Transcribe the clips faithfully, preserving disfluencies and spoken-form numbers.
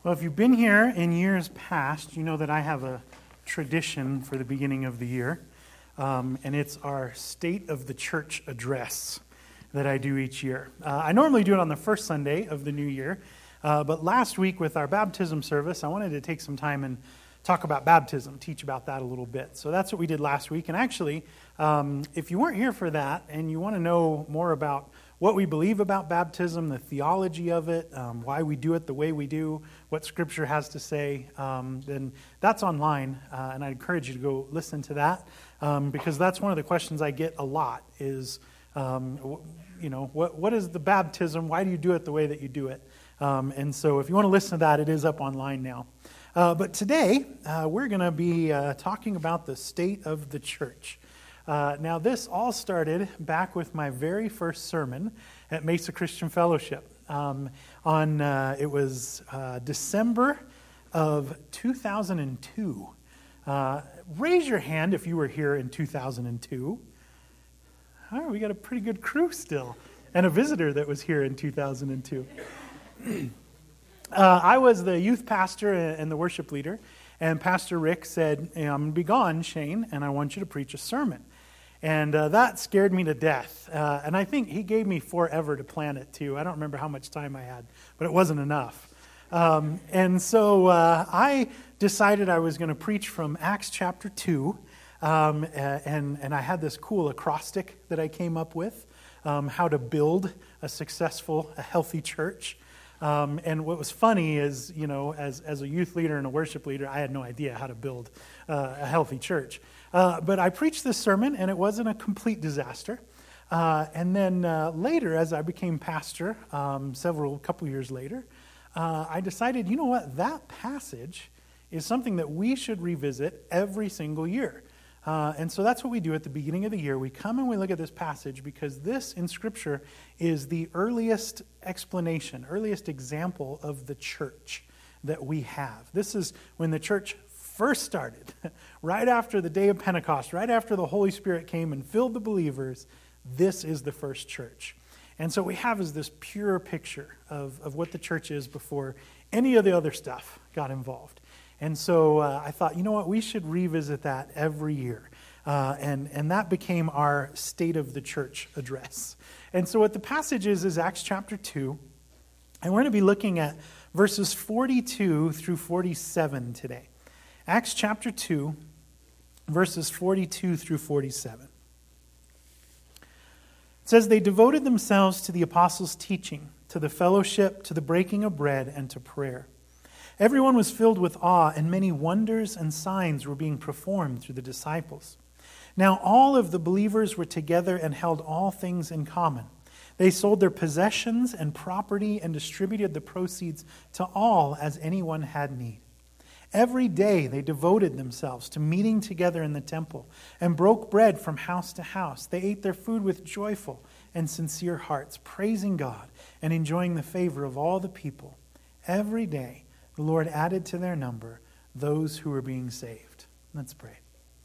Well, if you've been here in years past, you know that I have a tradition for the beginning of the year, um, and it's our State of the Church address that I do each year. Uh, I normally do it on the first Sunday of the new year, uh, but last week with our baptism service, I wanted to take some time and talk about baptism, teach about that a little bit. So that's what we did last week, and actually, um, if you weren't here for that and you want to know more about what we believe about baptism, the theology of it, um, why we do it the way we do, what Scripture has to say, um, then that's online, uh, and I encourage you to go listen to that, um, because that's one of the questions I get a lot is, um, you know, what what is the baptism? Why do you do it the way that you do it? Um, and so if you want to listen to that, it is up online now. Uh, but today, uh, we're going to be uh, talking about the state of the church. Uh, now, this all started back with my very first sermon at Mesa Christian Fellowship. Um, on uh, it was uh, December of two thousand two. Uh, raise your hand if you were here in two thousand two. All right, we got a pretty good crew still, and a visitor that was here in two thousand two. uh, I was the youth pastor and the worship leader, and Pastor Rick said, hey, "I'm going to be gone, Shane, and I want you to preach a sermon." And uh, that scared me to death. Uh, and I think he gave me forever to plan it, too. I don't remember how much time I had, but it wasn't enough. Um, and so uh, I decided I was going to preach from Acts chapter two. Um, and, and I had this cool acrostic that I came up with, um, how to build a successful, a healthy church. Um, and what was funny is, you know, as, as a youth leader and a worship leader, I had no idea how to build uh, a healthy church. Uh, but I preached this sermon, and it wasn't a complete disaster. Uh, and then uh, later, as I became pastor, um, several, couple years later, uh, I decided, you know what, that passage is something that we should revisit every single year. Uh, and so that's what we do at the beginning of the year. We come and we look at this passage because this in Scripture is the earliest explanation, earliest example of the church that we have. This is when the church first started, right after the day of Pentecost, right after the Holy Spirit came and filled the believers. This is the first church. And so what we have is this pure picture of, of what the church is before any of the other stuff got involved. And so uh, I thought, you know what, we should revisit that every year. Uh, and, and that became our State of the Church address. And so what the passage is, is Acts chapter two. And we're going to be looking at verses forty-two through forty-seven today. Acts chapter two, verses forty-two through forty-seven. It says, "They devoted themselves to the apostles' teaching, to the fellowship, to the breaking of bread, and to prayer. Everyone was filled with awe, and many wonders and signs were being performed through the disciples. Now all of the believers were together and held all things in common. They sold their possessions and property and distributed the proceeds to all as anyone had need. Every day they devoted themselves to meeting together in the temple and broke bread from house to house. They ate their food with joyful and sincere hearts, praising God and enjoying the favor of all the people. Every day the Lord added to their number those who were being saved." Let's pray.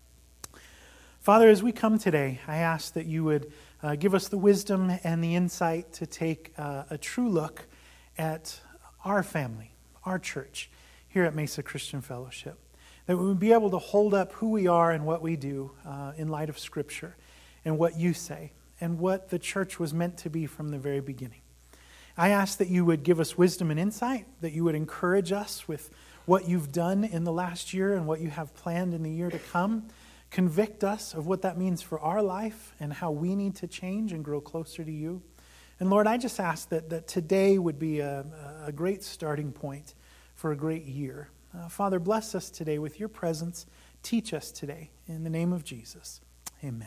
Father, as we come today, I ask that you would uh, give us the wisdom and the insight to take uh, a true look at our family, our church, here at Mesa Christian Fellowship. That we would be able to hold up who we are and what we do uh, in light of Scripture and what you say and what the church was meant to be from the very beginning. I ask that you would give us wisdom and insight, that you would encourage us with what you've done in the last year and what you have planned in the year to come. Convict us of what that means for our life and how we need to change and grow closer to you. And Lord, I just ask that, that today would be a, a great starting point for a great year. Uh, Father, bless us today with your presence. Teach us today. In the name of Jesus, amen.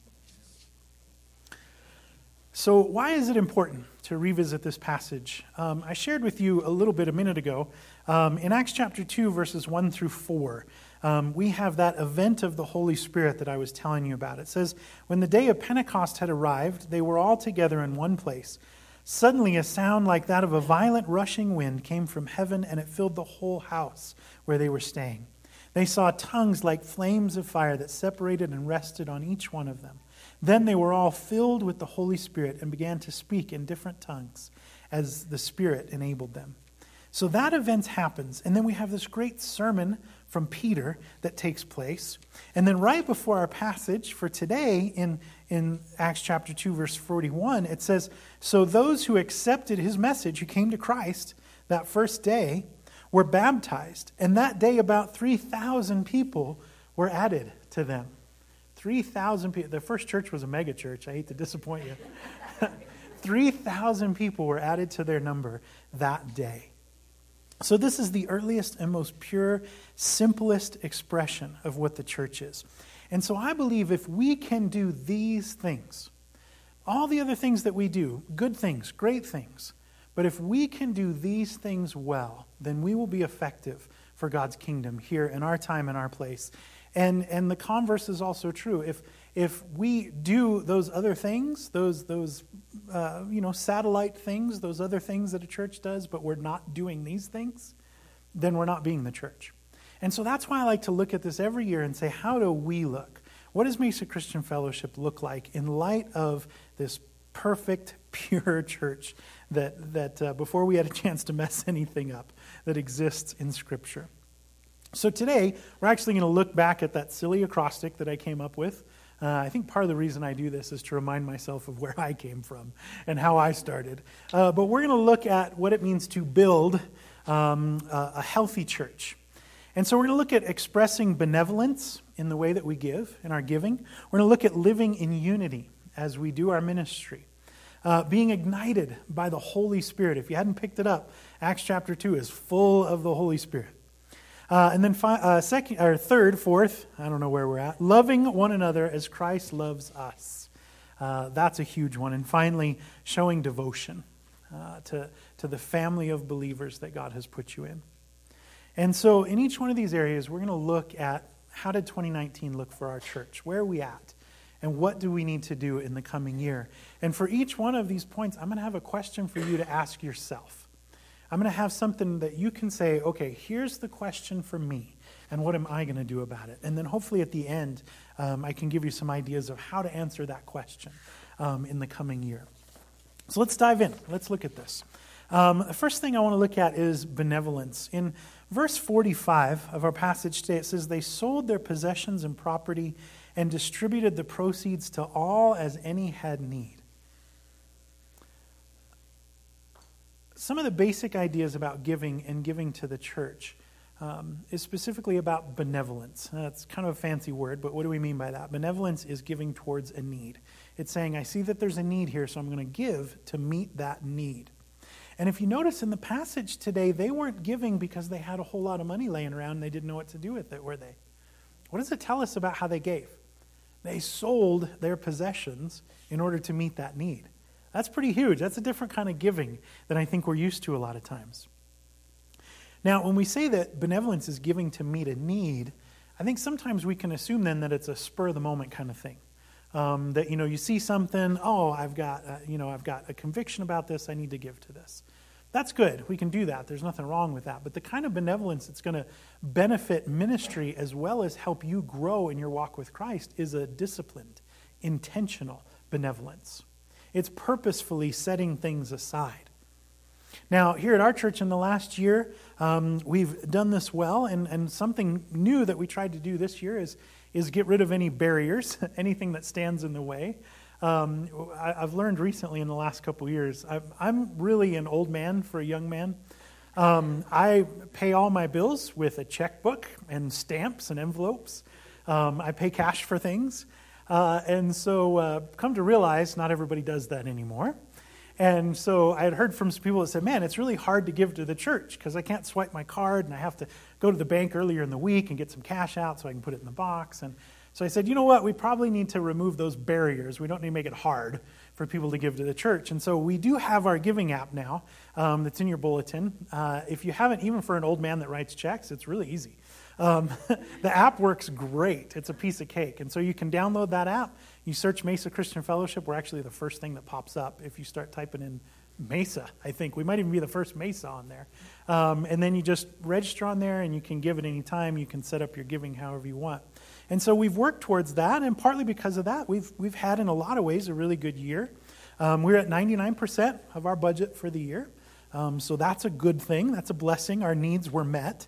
So why is it important to revisit this passage? Um, I shared with you a little bit a minute ago. Um, in Acts chapter two, verses one through four, um, we have that event of the Holy Spirit that I was telling you about. It says, "When the day of Pentecost had arrived, they were all together in one place. Suddenly a sound like that of a violent rushing wind came from heaven, and it filled the whole house where they were staying. They saw tongues like flames of fire that separated and rested on each one of them. Then they were all filled with the Holy Spirit and began to speak in different tongues as the Spirit enabled them. So that event happens, and then we have this great sermon from Peter that takes place. And then right before our passage for today in, in Acts chapter two, verse forty-one, it says, so those who accepted his message, who came to Christ that first day, were baptized. And that day about three thousand people were added to them. three thousand people. The first church was a mega church. I hate to disappoint you. three thousand people were added to their number that day. So this is the earliest and most pure, simplest expression of what the church is. And so I believe if we can do these things, all the other things that we do, good things, great things, but if we can do these things well, then we will be effective for God's kingdom here in our time and our place. And and the converse is also true. If if we do those other things, those those uh, you know satellite things, those other things that a church does, but we're not doing these things, then we're not being the church. And so that's why I like to look at this every year and say, how do we look? What does Mesa Christian Fellowship look like in light of this perfect, pure church that that uh, before we had a chance to mess anything up, that exists in Scripture? So today, we're actually going to look back at that silly acrostic that I came up with. Uh, I think part of the reason I do this is to remind myself of where I came from and how I started. Uh, but we're going to look at what it means to build um, a, a healthy church. And so we're going to look at expressing benevolence in the way that we give, in our giving. We're going to look at living in unity as we do our ministry. Uh, being ignited by the Holy Spirit. If you hadn't picked it up, Acts chapter two is full of the Holy Spirit. Uh, and then fi- uh, second, or third, fourth, I don't know where we're at, loving one another as Christ loves us. Uh, that's a huge one. And finally, showing devotion uh, to, to the family of believers that God has put you in. And so in each one of these areas, we're going to look at how did twenty nineteen look for our church? Where are we at? And what do we need to do in the coming year? And for each one of these points, I'm going to have a question for you to ask yourself. I'm going to have something that you can say, okay, here's the question for me, and what am I going to do about it? And then hopefully at the end, um, I can give you some ideas of how to answer that question um, in the coming year. So let's dive in. Let's look at this. Um, the first thing I want to look at is benevolence. In verse forty-five of our passage today, it says, they sold their possessions and property and distributed the proceeds to all as any had need. Some of the basic ideas about giving and giving to the church um, is specifically about benevolence. That's kind of a fancy word, but what do we mean by that? Benevolence is giving towards a need. It's saying, I see that there's a need here, so I'm going to give to meet that need. And if you notice in the passage today, they weren't giving because they had a whole lot of money laying around and they didn't know what to do with it, were they? What does it tell us about how they gave? They sold their possessions in order to meet that need. That's pretty huge. That's a different kind of giving than I think we're used to a lot of times. Now, when we say that benevolence is giving to meet a need, I think sometimes we can assume then that it's a spur-of-the-moment kind of thing. Um, that, you know, you see something, oh, I've got, uh, you know, I've got a conviction about this, I need to give to this. That's good. We can do that. There's nothing wrong with that. But the kind of benevolence that's going to benefit ministry as well as help you grow in your walk with Christ is a disciplined, intentional benevolence. It's purposefully setting things aside. Now, here at our church in the last year, um, we've done this well, and, and something new that we tried to do this year is, is get rid of any barriers, anything that stands in the way. Um, I, I've learned recently in the last couple of years, I'm, I'm really an old man for a young man. Um, I pay all my bills with a checkbook and stamps and envelopes. Um, I pay cash for things. Uh, and so uh, come to realize not everybody does that anymore. And so I had heard from some people that said, man, it's really hard to give to the church because I can't swipe my card and I have to go to the bank earlier in the week and get some cash out so I can put it in the box. And so I said, you know what, we probably need to remove those barriers. We don't need to make it hard for people to give to the church. And so we do have our giving app now um, that's in your bulletin. Uh, if you haven't, even for an old man that writes checks, it's really easy. Um, the app works great. It's a piece of cake. And so you can download that app. You search Mesa Christian Fellowship. We're actually the first thing that pops up if you start typing in Mesa, I think. We might even be the first Mesa on there. Um, and then you just register on there and you can give at any time. You can set up your giving however you want. And so we've worked towards that, and partly because of that, we've we've had in a lot of ways a really good year. Um, we're at ninety-nine percent of our budget for the year. Um, so that's a good thing. That's a blessing. Our needs were met.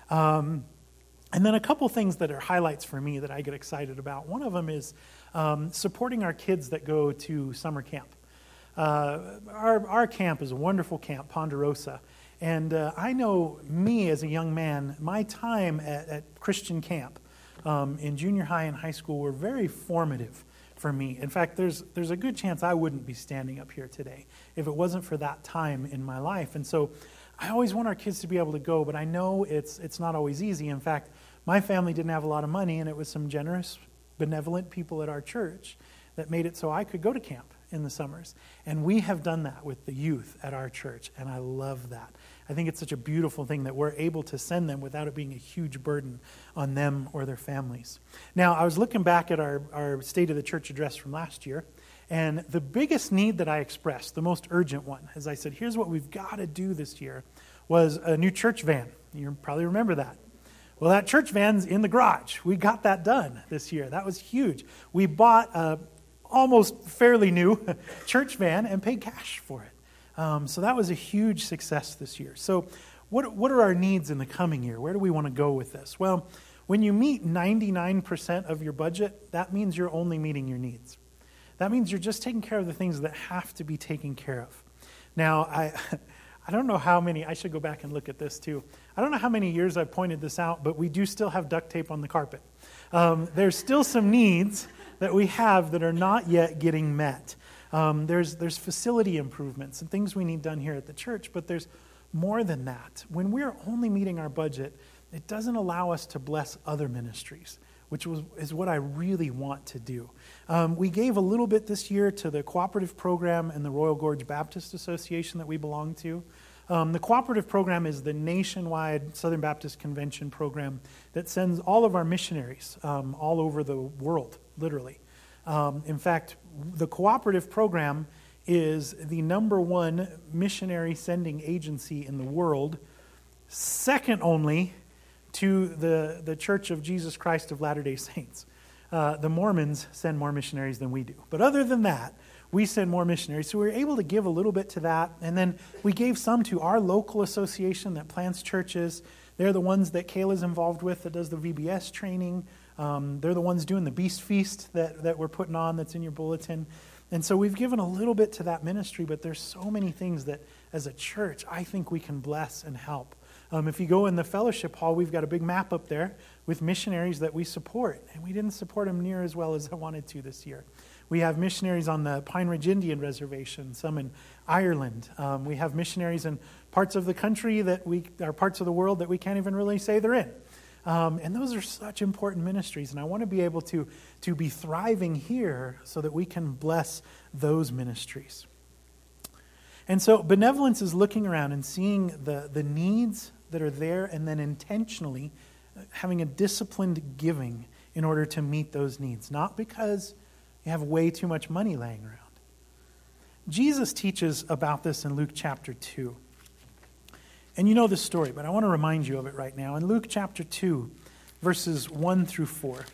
Um, and then a couple things that are highlights for me that I get excited about. One of them is um, supporting our kids that go to summer camp. Uh, our, our camp is a wonderful camp, Ponderosa. And uh, I know me as a young man, my time at, at Christian camp um, in junior high and high school were very formative for me. In fact, there's there's a good chance I wouldn't be standing up here today if it wasn't for that time in my life. And so I always want our kids to be able to go, but I know it's it's not always easy. In fact, my family didn't have a lot of money, and it was some generous, benevolent people at our church that made it so I could go to camp in the summers. And we have done that with the youth at our church, and I love that. I think it's such a beautiful thing that we're able to send them without it being a huge burden on them or their families. Now, I was looking back at our, our State of the Church address from last year, and the biggest need that I expressed, the most urgent one, as I said, here's what we've got to do this year, was a new church van. You probably remember that. Well, that church van's in the garage. We got that done this year. That was huge. We bought a almost fairly new church van and paid cash for it. Um, so that was a huge success this year. So what what are our needs in the coming year? Where do we want to go with this? Well, when you meet ninety-nine percent of your budget, that means you're only meeting your needs. That means you're just taking care of the things that have to be taken care of. Now, I I don't know how many, I should go back and look at this too. I don't know how many years I've pointed this out, but we do still have duct tape on the carpet. Um, there's still some needs that we have that are not yet getting met. Um, there's there's facility improvements and things we need done here at the church, but there's more than that. When we're only meeting our budget, it doesn't allow us to bless other ministries, which was, is what I really want to do. Um, we gave a little bit this year to the cooperative program and the Royal Gorge Baptist Association that we belong to. Um, the cooperative program is the nationwide Southern Baptist Convention program that sends all of our missionaries um, all over the world, literally. Um, in fact, the cooperative program is the number one missionary sending agency in the world, second only to the, the Church of Jesus Christ of Latter-day Saints. Uh, the Mormons send more missionaries than we do. But other than that, we send more missionaries. So we were able to give a little bit to that. And then we gave some to our local association that plants churches. They're the ones that Kayla's involved with that does the V B S training. Um, they're the ones doing the Beast Feast that, that we're putting on that's in your bulletin. And so we've given a little bit to that ministry, but there's so many things that as a church I think we can bless and help. Um, if you go in the fellowship hall, we've got a big map up there with missionaries that we support. And we didn't support them near as well as I wanted to this year. We have missionaries on the Pine Ridge Indian Reservation, some in Ireland. Um, we have missionaries in parts of the country that we, are parts of the world that we can't even really say they're in. Um, and those are such important ministries. And I want to be able to, to be thriving here so that we can bless those ministries. And so benevolence is looking around and seeing the, the needs that are there and then intentionally having a disciplined giving in order to meet those needs. Not because you have way too much money laying around. Jesus teaches about this in Luke chapter two. And you know this story, but I want to remind you of it right now. In Luke chapter two, verses one through four.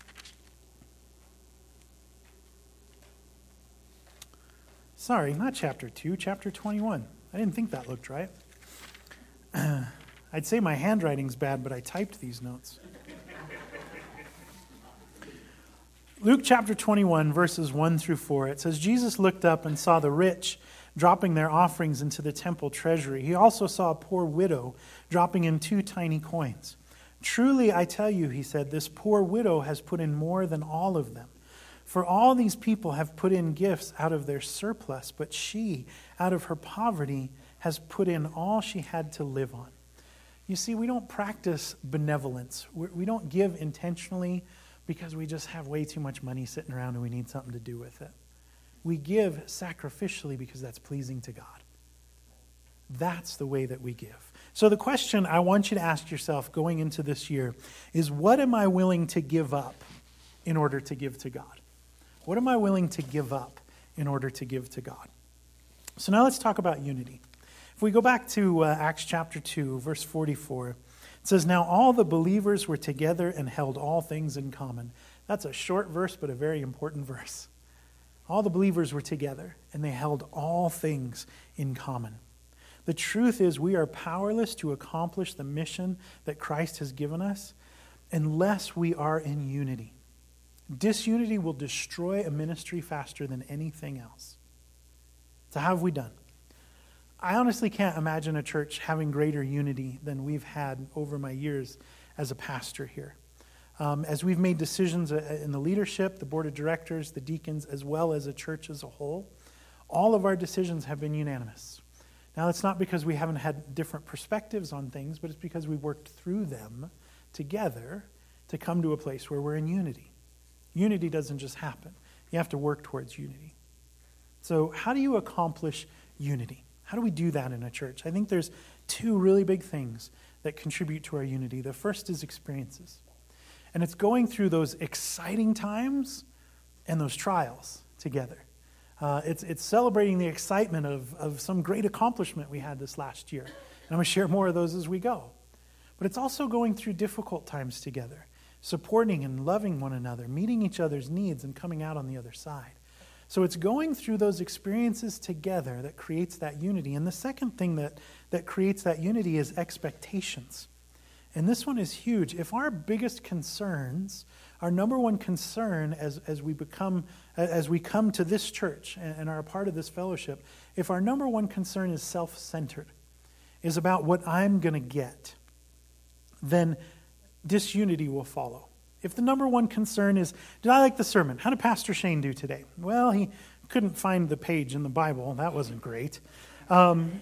Sorry, not chapter two, chapter twenty-one. I didn't think that looked right. I'd say my handwriting's bad, but I typed these notes. Luke chapter twenty-one, verses one through four, it says, Jesus looked up and saw the rich dropping their offerings into the temple treasury. He also saw a poor widow dropping in two tiny coins. Truly, I tell you, he said, this poor widow has put in more than all of them. For all these people have put in gifts out of their surplus, but she, out of her poverty, has put in all she had to live on. You see, we don't practice benevolence. We don't give intentionally because we just have way too much money sitting around and we need something to do with it. We give sacrificially because that's pleasing to God. That's the way that we give. So the question I want you to ask yourself going into this year is, what am I willing to give up in order to give to God? What am I willing to give up in order to give to God? So now let's talk about unity. If we go back to uh, Acts chapter two, verse forty-four, it says, now all the believers were together and held all things in common. That's a short verse, but a very important verse. All the believers were together and they held all things in common. The truth is we are powerless to accomplish the mission that Christ has given us unless we are in unity. Disunity will destroy a ministry faster than anything else. So how have we done? I honestly can't imagine a church having greater unity than we've had over my years as a pastor here. Um, as we've made decisions in the leadership, the board of directors, the deacons, as well as a church as a whole, all of our decisions have been unanimous. Now, it's not because we haven't had different perspectives on things, but it's because we worked through them together to come to a place where we're in unity. Unity doesn't just happen. You have to work towards unity. So how do you accomplish unity? How do we do that in a church? I think there's two really big things that contribute to our unity. The first is experiences. And it's going through those exciting times and those trials together. Uh, it's it's celebrating the excitement of, of some great accomplishment we had this last year. And I'm going to share more of those as we go. But it's also going through difficult times together, supporting and loving one another, meeting each other's needs and coming out on the other side. So it's going through those experiences together that creates that unity. And the second thing that, that creates that unity is expectations. And this one is huge. If our biggest concerns, our number one concern as, as we become, as we come to this church and, and are a part of this fellowship, if our number one concern is self-centered, is about what I'm going to get, then disunity will follow. If the number one concern is, did I like the sermon? How did Pastor Shane do today? Well, he couldn't find the page in the Bible. That wasn't great. Um,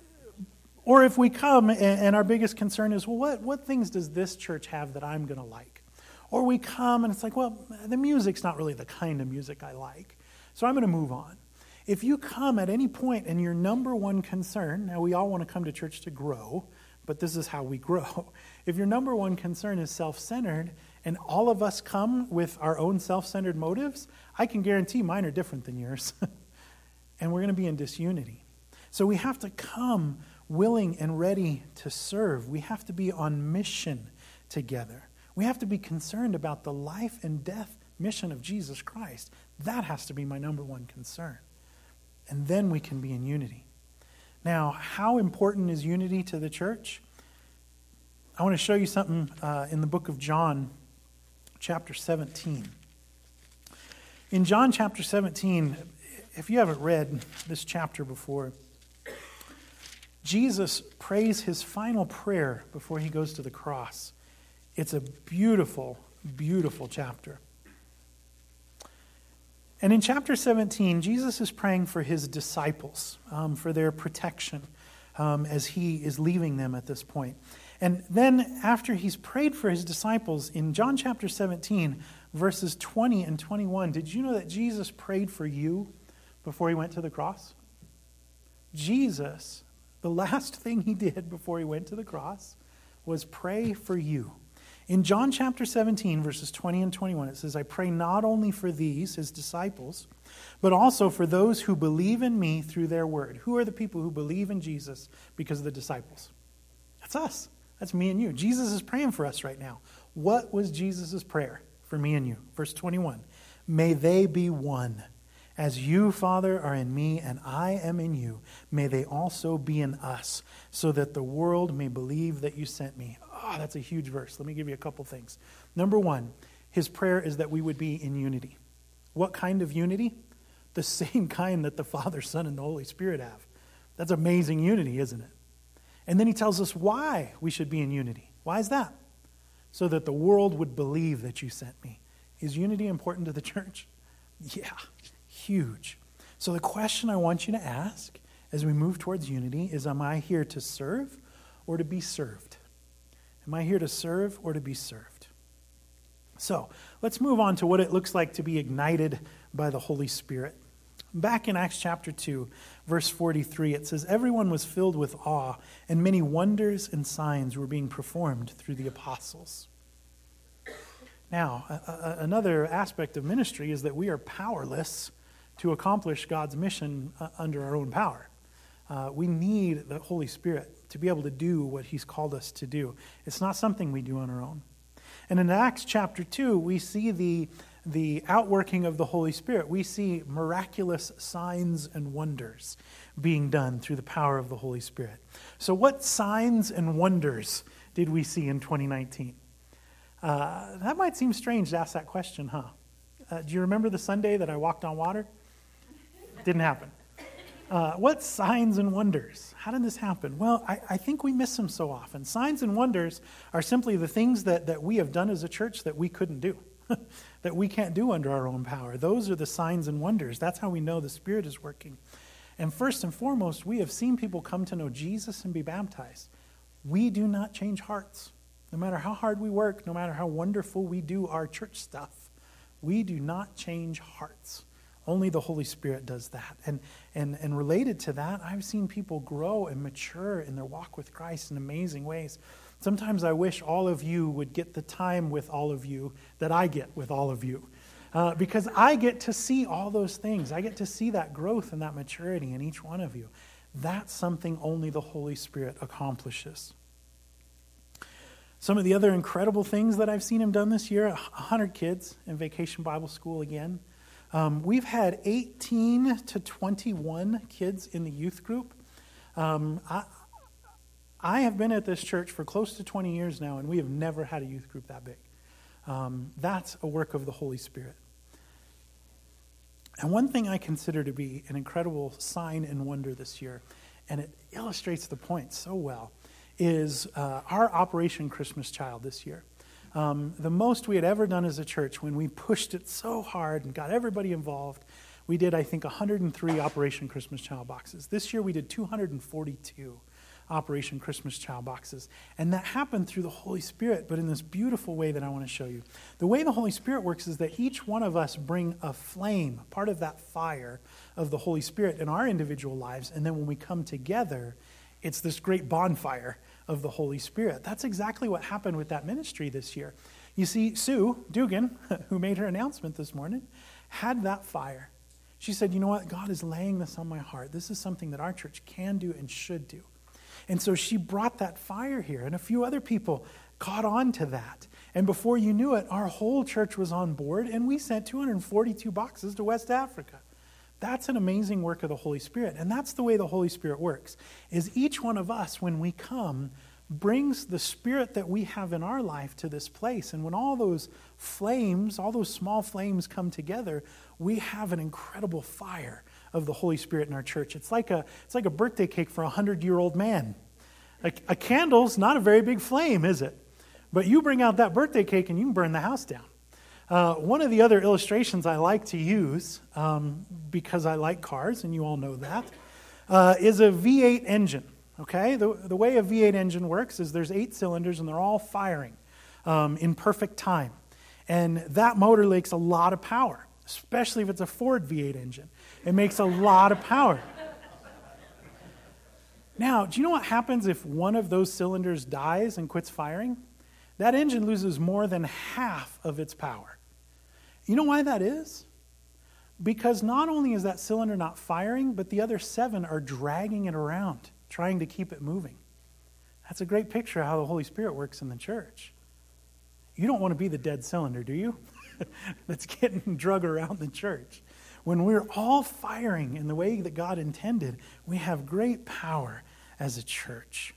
or if we come and, and our biggest concern is, well, what, what things does this church have that I'm going to like? Or we come and it's like, well, the music's not really the kind of music I like, so I'm going to move on. If you come at any point and your number one concern, now we all want to come to church to grow, but this is how we grow. If your number one concern is self-centered, and all of us come with our own self-centered motives, I can guarantee mine are different than yours. And we're going to be in disunity. So we have to come willing and ready to serve. We have to be on mission together. We have to be concerned about the life and death mission of Jesus Christ. That has to be my number one concern. And then we can be in unity. Now, how important is unity to the church? I want to show you something uh, in the book of John, chapter seventeen. In John chapter seventeen, if you haven't read this chapter before, Jesus prays his final prayer before he goes to the cross. It's a beautiful, beautiful chapter. And in chapter seventeen, Jesus is praying for his disciples, um, for their protection um, as he is leaving them at this point. And then after he's prayed for his disciples, in John chapter seventeen, verses twenty and twenty-one, did you know that Jesus prayed for you before he went to the cross? Jesus, the last thing he did before he went to the cross was pray for you. In John chapter seventeen, verses twenty and twenty-one, it says, I pray not only for these, his disciples, but also for those who believe in me through their word. Who are the people who believe in Jesus because of the disciples? That's us. That's me and you. Jesus is praying for us right now. What was Jesus' prayer for me and you? Verse twenty-one, may they be one. As you, Father, are in me and I am in you, may they also be in us, so that the world may believe that you sent me. Oh, that's a huge verse. Let me give you a couple things. Number one, his prayer is that we would be in unity. What kind of unity? The same kind that the Father, Son, and the Holy Spirit have. That's amazing unity, isn't it? And then he tells us why we should be in unity. Why is that? So that the world would believe that you sent me. Is unity important to the church? Yeah, huge. So the question I want you to ask as we move towards unity is, am I here to serve or to be served? Am I here to serve or to be served? So let's move on to what it looks like to be ignited by the Holy Spirit. Back in Acts chapter two, verse forty-three, it says, everyone was filled with awe, and many wonders and signs were being performed through the apostles. Now, a- a- another aspect of ministry is that we are powerless to accomplish God's mission uh, under our own power. Uh, we need the Holy Spirit to be able to do what he's called us to do. It's not something we do on our own. And in Acts chapter two, we see the the outworking of the Holy Spirit, we see miraculous signs and wonders being done through the power of the Holy Spirit. So what signs and wonders did we see in twenty nineteen? Uh, that might seem strange to ask that question, huh? Uh, do you remember the Sunday that I walked on water? Didn't happen. Uh, what signs and wonders? How did this happen? Well, I, I think we miss them so often. Signs and wonders are simply the things that, that we have done as a church that we couldn't do, that we can't do under our own power. Those are the signs and wonders. That's how we know the Spirit is working. And first and foremost, we have seen people come to know Jesus and be baptized. We do not change hearts. No matter how hard we work, no matter how wonderful we do our church stuff, we do not change hearts. Only the Holy Spirit does that. And, and, and related to that, I've seen people grow and mature in their walk with Christ in amazing ways. Sometimes I wish all of you would get the time with all of you that I get with all of you. Uh, because I get to see all those things. I get to see that growth and that maturity in each one of you. That's something only the Holy Spirit accomplishes. Some of the other incredible things that I've seen him done this year, one hundred kids in Vacation Bible School again. Um, we've had eighteen to twenty-one kids in the youth group. Um, I, I have been at this church for close to twenty years now, and we have never had a youth group that big. Um, that's a work of the Holy Spirit. And one thing I consider to be an incredible sign and wonder this year, and it illustrates the point so well, is uh, our Operation Christmas Child this year. Um, the most we had ever done as a church when we pushed it so hard and got everybody involved, we did, I think, one hundred three Operation Christmas Child boxes. This year we did two hundred forty-two Operation Christmas Child boxes. And that happened through the Holy Spirit, but in this beautiful way that I want to show you. The way the Holy Spirit works is that each one of us bring a flame, part of that fire of the Holy Spirit in our individual lives, and then when we come together, it's this great bonfire of the Holy Spirit. That's exactly what happened with that ministry this year. You see, Sue Dugan, who made her announcement this morning, had that fire. She said, you know what? God is laying this on my heart. This is something that our church can do and should do. And so she brought that fire here, and a few other people caught on to that. And before you knew it, our whole church was on board, and we sent two hundred forty-two boxes to West Africa. That's an amazing work of the Holy Spirit. And that's the way the Holy Spirit works, is each one of us, when we come, brings the Spirit that we have in our life to this place. And when all those flames, all those small flames come together, we have an incredible fire of the Holy Spirit in our church. It's like a, it's like a birthday cake for a hundred-year-old man. A, a candle's not a very big flame, is it? But you bring out that birthday cake and you can burn the house down. Uh, one of the other illustrations I like to use, um, because I like cars, and you all know that, uh, is a V eight engine. Okay, the, the way a V eight engine works is there's eight cylinders and they're all firing um, in perfect time. And that motor makes a lot of power, especially if it's a Ford V eight engine. It makes a lot of power. Now, do you know what happens if one of those cylinders dies and quits firing? That engine loses more than half of its power. You know why that is? Because not only is that cylinder not firing, but the other seven are dragging it around, trying to keep it moving. That's a great picture of how the Holy Spirit works in the church. You don't want to be the dead cylinder, do you? That's getting drug around the church. When we're all firing in the way that God intended, we have great power as a church.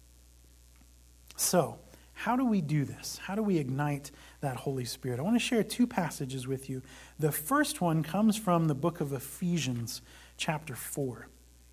So, how do we do this? How do we ignite that Holy Spirit? I want to share two passages with you. The first one comes from the book of Ephesians, chapter four.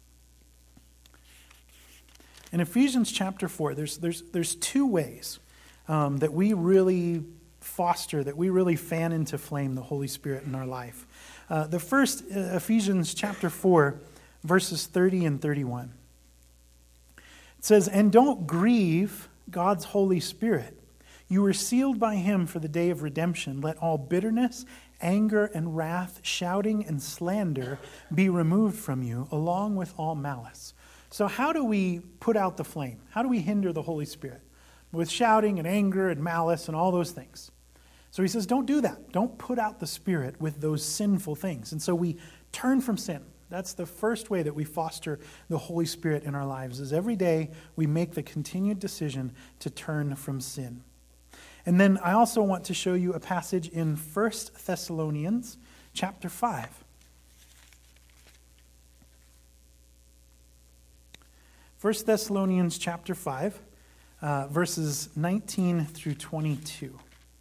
In Ephesians chapter four, there's, there's, there's two ways um, that we really foster, that we really fan into flame the Holy Spirit in our life. Uh, the first, uh, Ephesians chapter four, verses thirty and thirty-one. It says, "And don't grieve God's Holy Spirit. You were sealed by him for the day of redemption. Let all bitterness, anger, and wrath, shouting, and slander be removed from you, along with all malice." So how do we put out the flame? How do we hinder the Holy Spirit? With shouting and anger and malice and all those things. So he says, don't do that. Don't put out the Spirit with those sinful things. And so we turn from sin. That's the first way that we foster the Holy Spirit in our lives, is every day we make the continued decision to turn from sin. And then I also want to show you a passage in First Thessalonians chapter five. First Thessalonians chapter five, uh, verses nineteen through twenty-two.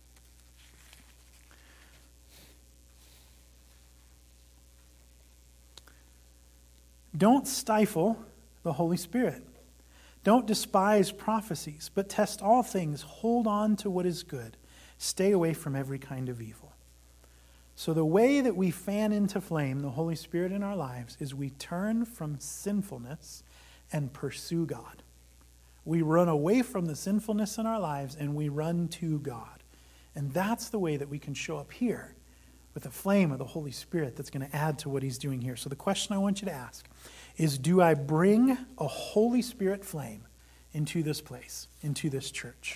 Don't stifle the Holy Spirit. Don't despise prophecies, but test all things. Hold on to what is good. Stay away from every kind of evil. So the way that we fan into flame the Holy Spirit in our lives is we turn from sinfulness and pursue God. We run away from the sinfulness in our lives and we run to God. And that's the way that we can show up here with the flame of the Holy Spirit that's going to add to what he's doing here. So the question I want you to ask is, do I bring a Holy Spirit flame into this place, into this church?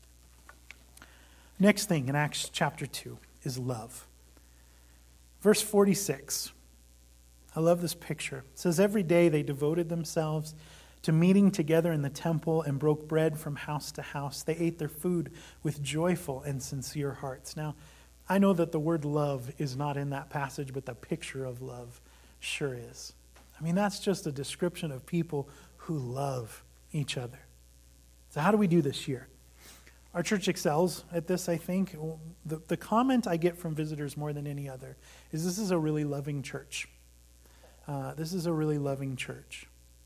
Next thing in Acts chapter two is love. Verse forty-six. I love this picture. It says, every day they devoted themselves to meeting together in the temple and broke bread from house to house. They ate their food with joyful and sincere hearts. Now, I know that the word love is not in that passage, but the picture of love sure is. I mean, that's just a description of people who love each other. So how do we do this here? Our church excels at this, I think. The, the comment I get from visitors more than any other is this is a really loving church. Uh, this is a really loving church.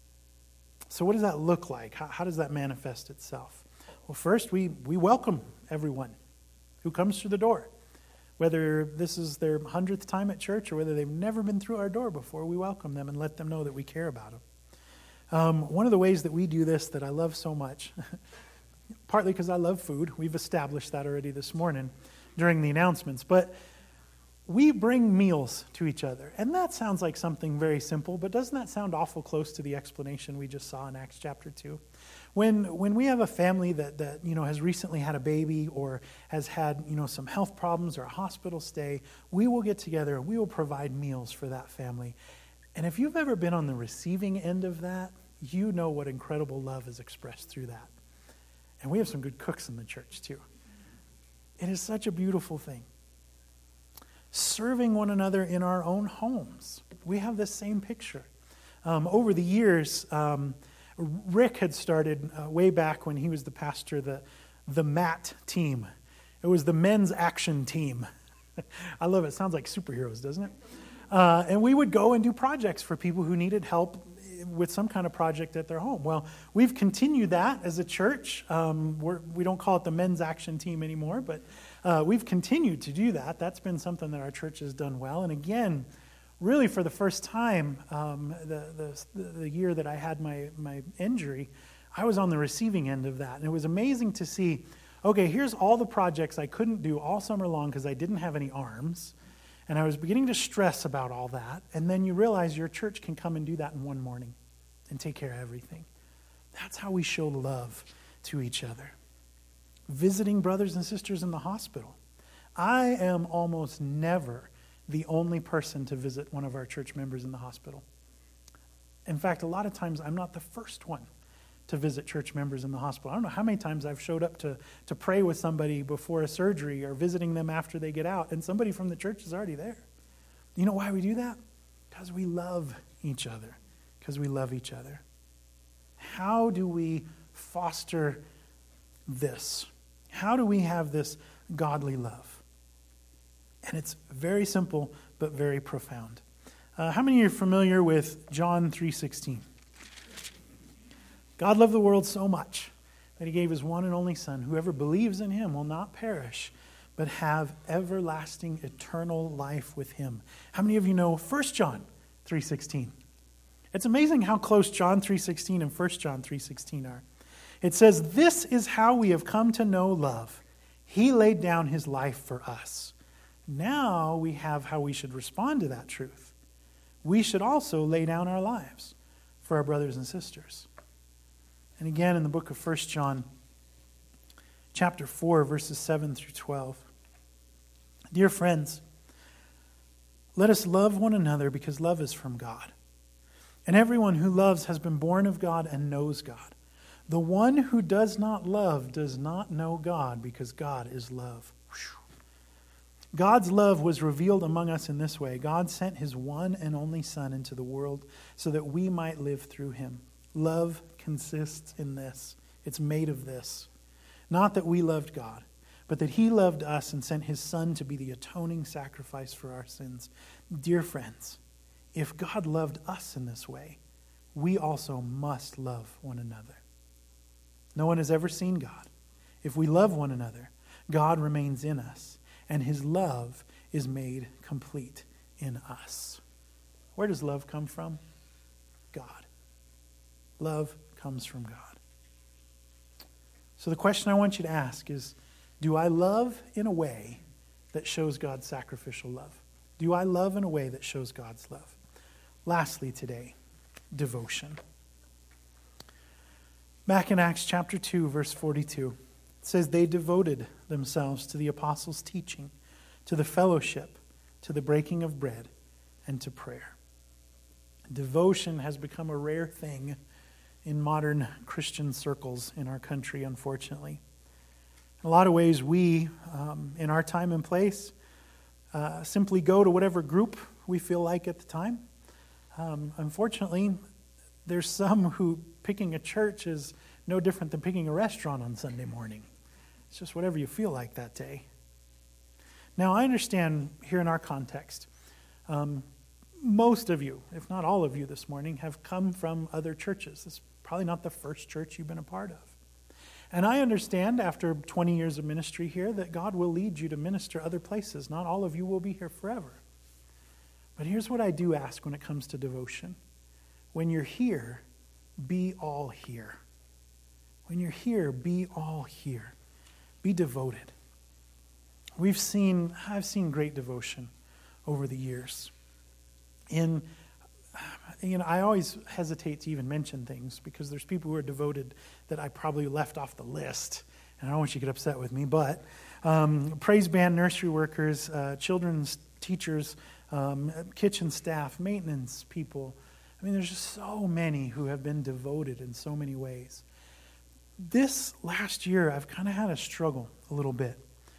So what does that look like? How, how does that manifest itself? Well, first, we, we welcome everyone who comes through the door. Whether this is their hundredth time at church or whether they've never been through our door before, we welcome them and let them know that we care about them. Um, one of the ways that we do this that I love so much, partly because I love food, we've established that already this morning during the announcements, but we bring meals to each other. And that sounds like something very simple, but doesn't that sound awful close to the explanation we just saw in Acts chapter two? When when we have a family that, that you know has recently had a baby or has had you know some health problems or a hospital stay, we will get together and we will provide meals for that family. And if you've ever been on the receiving end of that, you know what incredible love is expressed through that. And we have some good cooks in the church too. It is such a beautiful thing. Serving one another in our own homes. We have this same picture. Um, over the years, um, Rick had started uh, way back when he was the pastor, the, the M A T team. It was the men's action team. I love it. It sounds like superheroes, doesn't it? Uh, and we would go and do projects for people who needed help with some kind of project at their home. Well, we've continued that as a church. Um, we're, we don't call it the men's action team anymore, but uh, we've continued to do that. That's been something that our church has done well. And again, really for the first time, um, the, the the year that I had my, my injury, I was on the receiving end of that. And it was amazing to see, okay, here's all the projects I couldn't do all summer long because I didn't have any arms. And I was beginning to stress about all that. And then you realize your church can come and do that in one morning and take care of everything. That's how we show love to each other. Visiting brothers and sisters in the hospital. I am almost never the only person to visit one of our church members in the hospital. In fact, a lot of times I'm not the first one to visit church members in the hospital. I don't know how many times I've showed up to, to pray with somebody before a surgery or visiting them after they get out, and somebody from the church is already there. You know why we do that? Because we love each other. Because we love each other. How do we foster this? How do we have this godly love? And it's very simple, but very profound. Uh, how many of you are familiar with John three sixteen? God loved the world so much that he gave his one and only Son. Whoever believes in him will not perish, but have everlasting, eternal life with him. How many of you know First John three sixteen? It's amazing how close John three sixteen and First John three sixteen are. It says, "This is how we have come to know love. He laid down his life for us." Now we have how we should respond to that truth. We should also lay down our lives for our brothers and sisters. And again, in the book of First John, chapter four, verses seven through twelve. Dear friends, let us love one another because love is from God. And everyone who loves has been born of God and knows God. The one who does not love does not know God, because God is love. Whew. God's love was revealed among us in this way. God sent his one and only Son into the world so that we might live through him. Love consists in this. It's made of this. Not that we loved God, but that he loved us and sent his Son to be the atoning sacrifice for our sins. Dear friends, if God loved us in this way, we also must love one another. No one has ever seen God. If we love one another, God remains in us, and his love is made complete in us. Where does love come from? God. Love comes from God. So the question I want you to ask is, do I love in a way that shows God's sacrificial love? Do I love in a way that shows God's love? Lastly today, devotion. Back in Acts chapter two, verse forty-two, it says, they devoted themselves to the apostles' teaching, to the fellowship, to the breaking of bread, and to prayer. Devotion has become a rare thing in modern Christian circles in our country, unfortunately. In a lot of ways, we, um, in our time and place, uh, simply go to whatever group we feel like at the time. Um, unfortunately, there's some who picking a church is no different than picking a restaurant on Sunday morning. It's just whatever you feel like that day. Now, I understand here in our context, um, most of you, if not all of you this morning, have come from other churches. This is probably not the first church you've been a part of. And I understand after twenty years of ministry here that God will lead you to minister other places. Not all of you will be here forever. But here's what I do ask when it comes to devotion. When you're here, be all here. When you're here, be all here. Be devoted. We've seen, I've seen great devotion over the years. In, you know, I always hesitate to even mention things because there's people who are devoted that I probably left off the list, and I don't want you to get upset with me, but um, praise band nursery workers, uh, children's teachers, um, kitchen staff, maintenance people. I mean, there's just so many who have been devoted in so many ways. This last year, I've kind of had a struggle a little bit.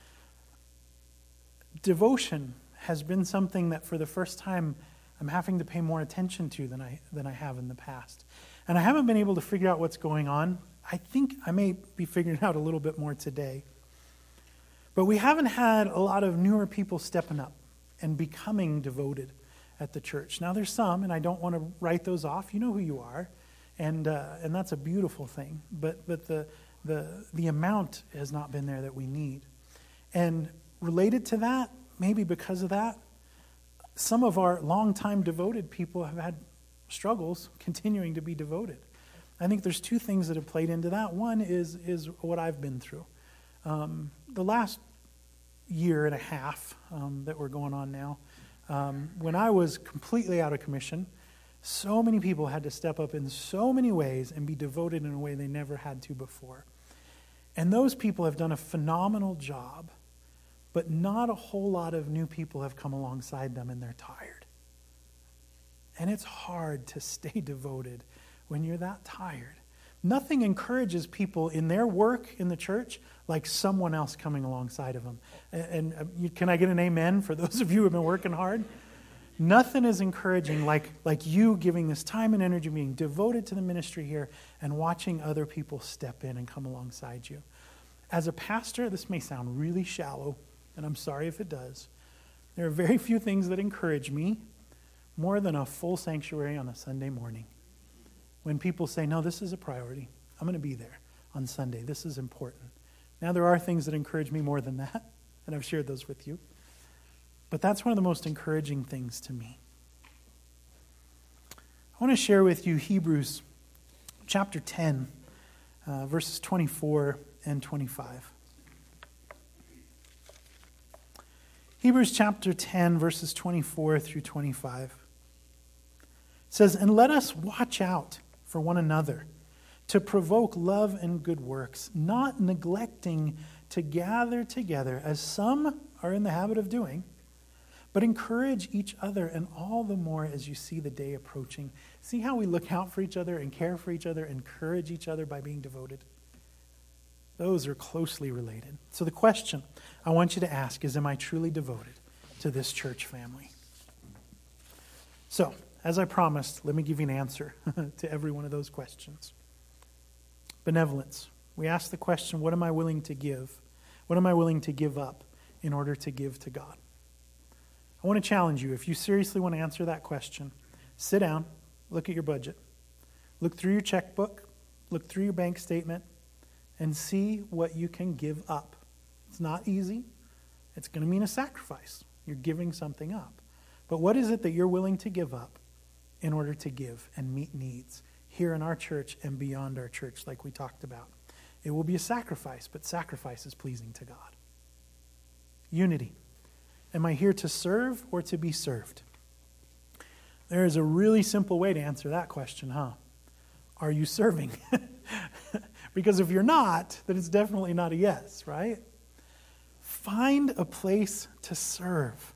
Devotion has been something that for the first time I'm having to pay more attention to than I than I have in the past. And I haven't been able to figure out what's going on. I think I may be figuring it out a little bit more today. But we haven't had a lot of newer people stepping up and becoming devoted at the church. Now there's some, and I don't want to write those off. You know who you are, and uh, and that's a beautiful thing. But but the the the amount has not been there that we need. And related to that, maybe because of that, some of our longtime devoted people have had struggles continuing to be devoted. I think there's two things that have played into that. One is is what I've been through. Um, the last year and a half um, that we're going on now, um, when I was completely out of commission, so many people had to step up in so many ways and be devoted in a way they never had to before. And those people have done a phenomenal job, but not a whole lot of new people have come alongside them, and they're tired. And it's hard to stay devoted when you're that tired. Nothing encourages people in their work in the church like someone else coming alongside of them. And, and you, can I get an amen for those of you who have been working hard? Nothing is encouraging like, like you giving this time and energy, being devoted to the ministry here, and watching other people step in and come alongside you. As a pastor, this may sound really shallow, and I'm sorry if it does. There are very few things that encourage me more than a full sanctuary on a Sunday morning. When people say, no, this is a priority. I'm going to be there on Sunday. This is important. Now, there are things that encourage me more than that, and I've shared those with you. But that's one of the most encouraging things to me. I want to share with you Hebrews chapter ten, uh, verses twenty-four and twenty-five. Hebrews chapter ten, verses twenty-four through twenty-five. It says, and let us watch out for one another to provoke love and good works, not neglecting to gather together as some are in the habit of doing, But encourage each other, and all the more as you see the day approaching. See how we look out for each other and care for each other, encourage each other by being devoted? Those are closely related. So the question I want you to ask is, am I truly devoted to this church family? So, as I promised, let me give you an answer to every one of those questions. Benevolence. We ask the question, what am I willing to give? What am I willing to give up in order to give to God? I want to challenge you. If you seriously want to answer that question, sit down, look at your budget, look through your checkbook, look through your bank statement, and see what you can give up. It's not easy. It's going to mean a sacrifice. You're giving something up. But what is it that you're willing to give up in order to give and meet needs here in our church and beyond our church, like we talked about? It will be a sacrifice, but sacrifice is pleasing to God. Unity. Am I here to serve or to be served? There is a really simple way to answer that question, huh? Are you serving? Because if you're not, then it's definitely not a yes, right? Find a place to serve.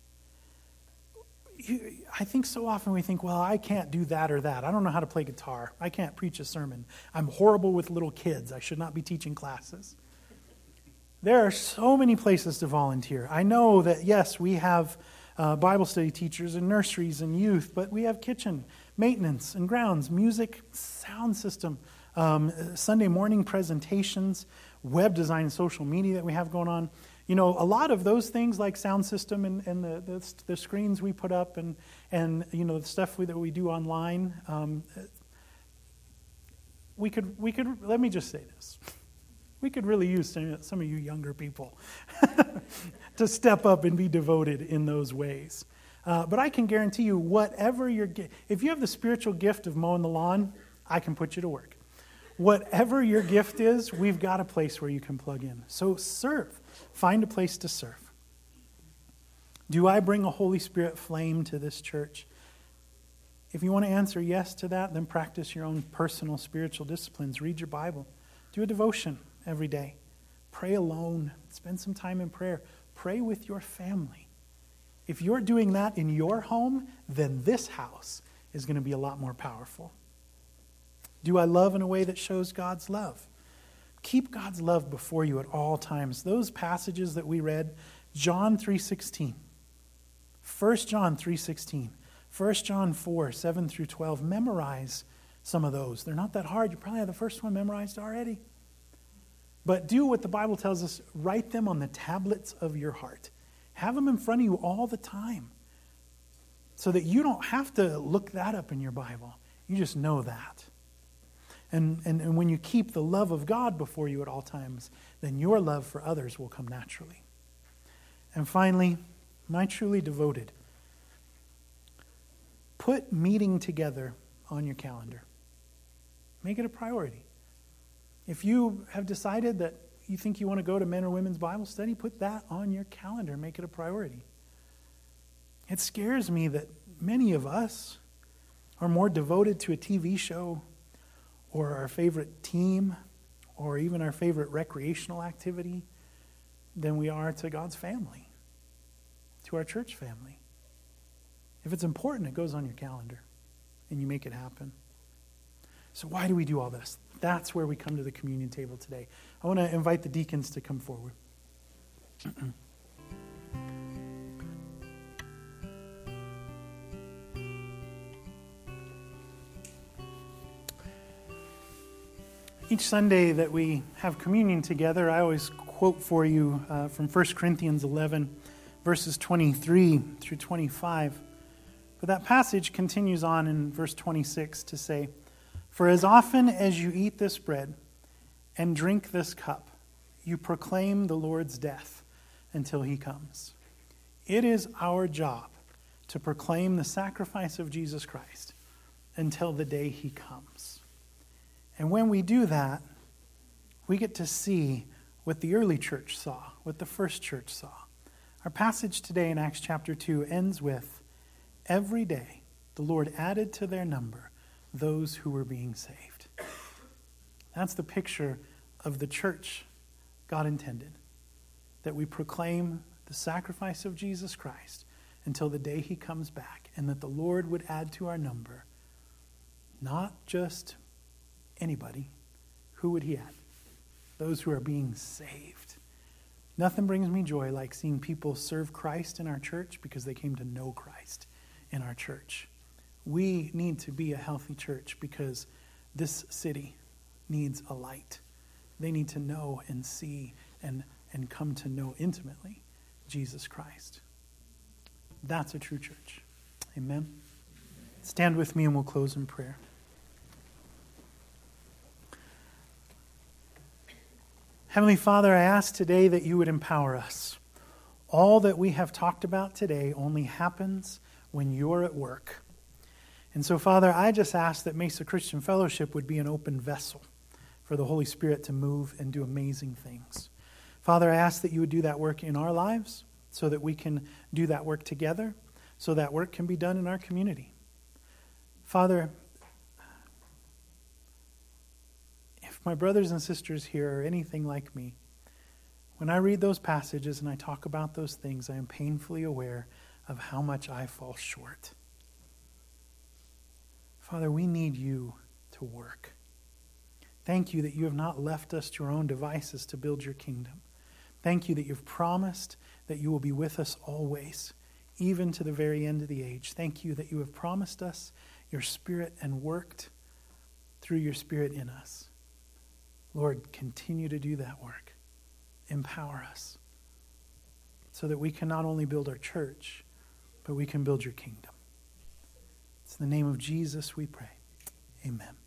You, I think so often we think, well, I can't do that or that. I don't know how to play guitar. I can't preach a sermon. I'm horrible with little kids. I should not be teaching classes. There are so many places to volunteer. I know that, yes, we have uh, Bible study teachers and nurseries and youth, but we have kitchen, maintenance and grounds, music, sound system, um, Sunday morning presentations, web design and social media that we have going on. You know, a lot of those things like sound system and, and the, the the screens we put up and, and you know, the stuff we, that we do online, um, we could, we could, let me just say this. We could really use some, some of you younger people to step up and be devoted in those ways. Uh, but I can guarantee you, whatever your, if you have the spiritual gift of mowing the lawn, I can put you to work. Whatever your gift is, we've got a place where you can plug in. So serve. Find a place to serve. Do I bring a Holy Spirit flame to this church? If you want to answer yes to that, then practice your own personal spiritual disciplines. Read your Bible. Do a devotion every day. Pray alone. Spend some time in prayer. Pray with your family. If you're doing that in your home, then this house is going to be a lot more powerful. Do I love in a way that shows God's love? Keep God's love before you at all times. Those passages that we read, John three sixteen, First John three sixteen, First John four, seven through twelve, memorize some of those. They're not that hard. You probably have the first one memorized already. But do what the Bible tells us. Write them on the tablets of your heart. Have them in front of you all the time so that you don't have to look that up in your Bible. You just know that. And, and, and when you keep the love of God before you at all times, then your love for others will come naturally. And finally, am I truly devoted? Put meeting together on your calendar. Make it a priority. If you have decided that you think you want to go to men or women's Bible study, put that on your calendar. Make it a priority. It scares me that many of us are more devoted to a T V show or our favorite team or even our favorite recreational activity than we are to God's family, to our church family. If it's important, it goes on your calendar and you make it happen. So why do we do all this? That's where we come to the communion table today. I want to invite the deacons to come forward. Each Sunday that we have communion together, I always quote for you uh, from First Corinthians eleven, verses twenty-three through twenty-five. But that passage continues on in verse twenty-six to say, "For as often as you eat this bread and drink this cup, you proclaim the Lord's death until he comes." It is our job to proclaim the sacrifice of Jesus Christ until the day he comes. And when we do that, we get to see what the early church saw, what the first church saw. Our passage today in Acts chapter two ends with, "Every day the Lord added to their number those who were being saved." That's the picture of the church God intended, that we proclaim the sacrifice of Jesus Christ until the day he comes back, and that the Lord would add to our number not just anybody. Who would he add? Those who are being saved. Nothing brings me joy like seeing people serve Christ in our church because they came to know Christ in our church. We need to be a healthy church because this city needs a light. They need to know and see and, and come to know intimately Jesus Christ. That's a true church. Amen. Stand with me and we'll close in prayer. Heavenly Father, I ask today that you would empower us. All that we have talked about today only happens when you're at work. And so, Father, I just ask that Mesa Christian Fellowship would be an open vessel for the Holy Spirit to move and do amazing things. Father, I ask that you would do that work in our lives so that we can do that work together, so that work can be done in our community. Father, if my brothers and sisters here are anything like me, when I read those passages and I talk about those things, I am painfully aware of how much I fall short. Father, we need you to work. Thank you that you have not left us to our own devices to build your kingdom. Thank you that you've promised that you will be with us always, even to the very end of the age. Thank you that you have promised us your Spirit and worked through your Spirit in us. Lord, continue to do that work. Empower us so that we can not only build our church, but we can build your kingdom. It's in the name of Jesus we pray. Amen.